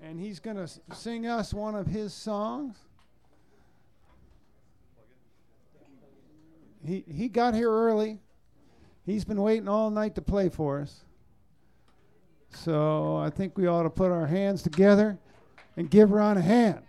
And he's going to sing us one of his songs. He got here early. He's been waiting all night to play for us. So I think we ought to put our hands together and give Ron a hand.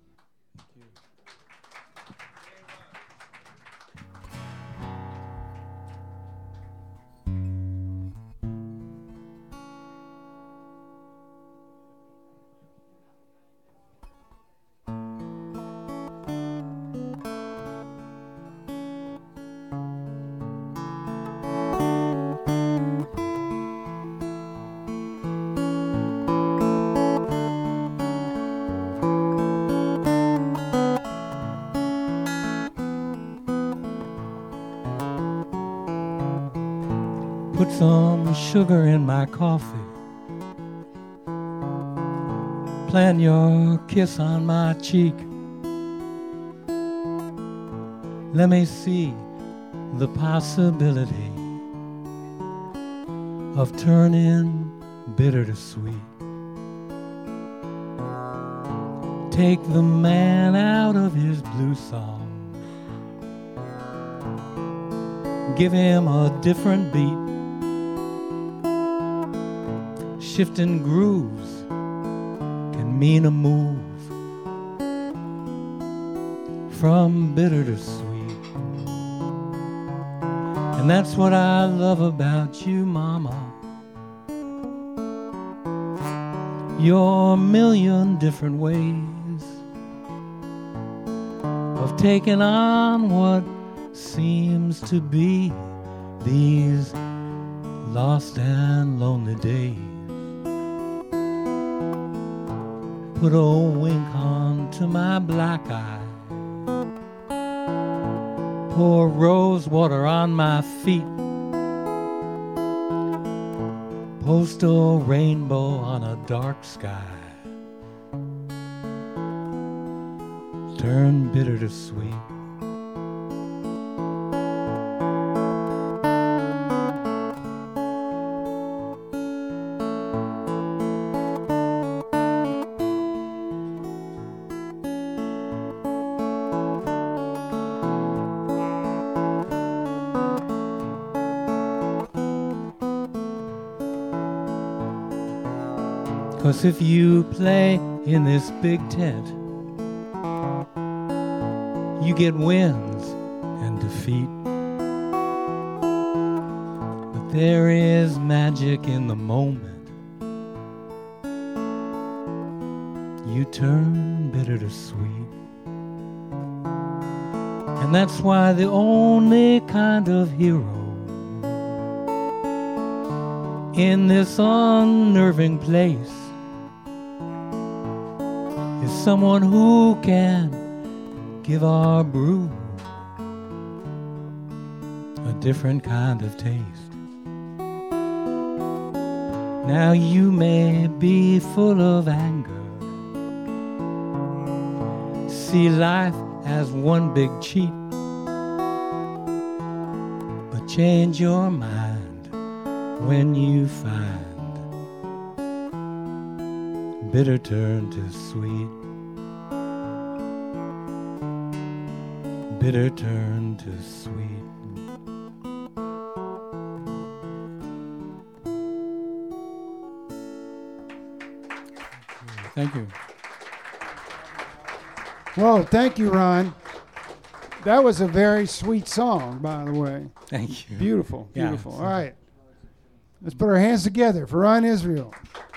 Put some sugar in my coffee. Plant your kiss on my cheek. Let me see the possibility of turning bitter to sweet. Take the man out of his blue song. Give him a different beat. Shifting grooves can mean a move from bitter to sweet. And that's what I love about you, Mama. Your million different ways of taking on what seems to be these lost and lonely days. Put a wink onto my black eye. Pour rose water on my feet. Post a rainbow on a dark sky. Turn bitter to sweet. 'Cause if you play in this big tent, you get wins and defeat. But there is magic in the moment. You turn bitter to sweet. And that's why the only kind of hero in this unnerving place is someone who can give our brew a different kind of taste. Now you may be full of anger, see life as one big cheat, but change your mind when you find bitter turn to sweet. Bitter turn to sweet. Thank you. Well, thank you, Ron. That was a very sweet song, by the way. Thank you. Beautiful, beautiful. Yeah, all right. Let's put our hands together for Ron Israel.